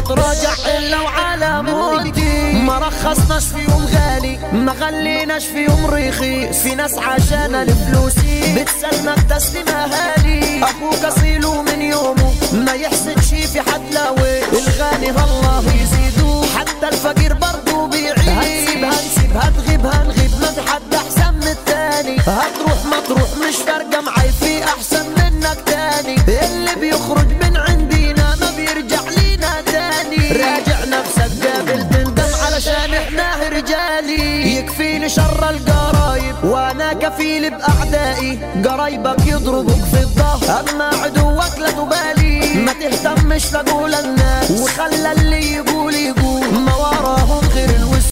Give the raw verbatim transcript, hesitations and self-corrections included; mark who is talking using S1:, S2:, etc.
S1: اتراجع الا وعلى موتي. ما رخصناش في يوم غالي، ما خليناش في يوم رخيص. في ناس عشان لفلوسي بتسلمك تسليم اهالي. ابوك اصيله من يومه ما يحسدش في حد لاوي. الغني الله يزيدو حتى الفقير برضو بيعيش. هنسيب هنسيب هتغيب هنغيب، ما في حد احسن من التاني. هتروح ما تروح مش فارقه معاي، في احسن منك تاني. اللي بيخرج من عندنا ما بيرجع لينا تاني. راجع نفسك قابل تندم علشان احنا رجالي. يكفيني شر القرايب وانا كفيل باعدائي. قرايبك يضربوك في الظهر اما عدوك لا تبالي. ما تهتمش لقول الناس وخلى اللي يقول يقول، ما وراهم غير الوسط.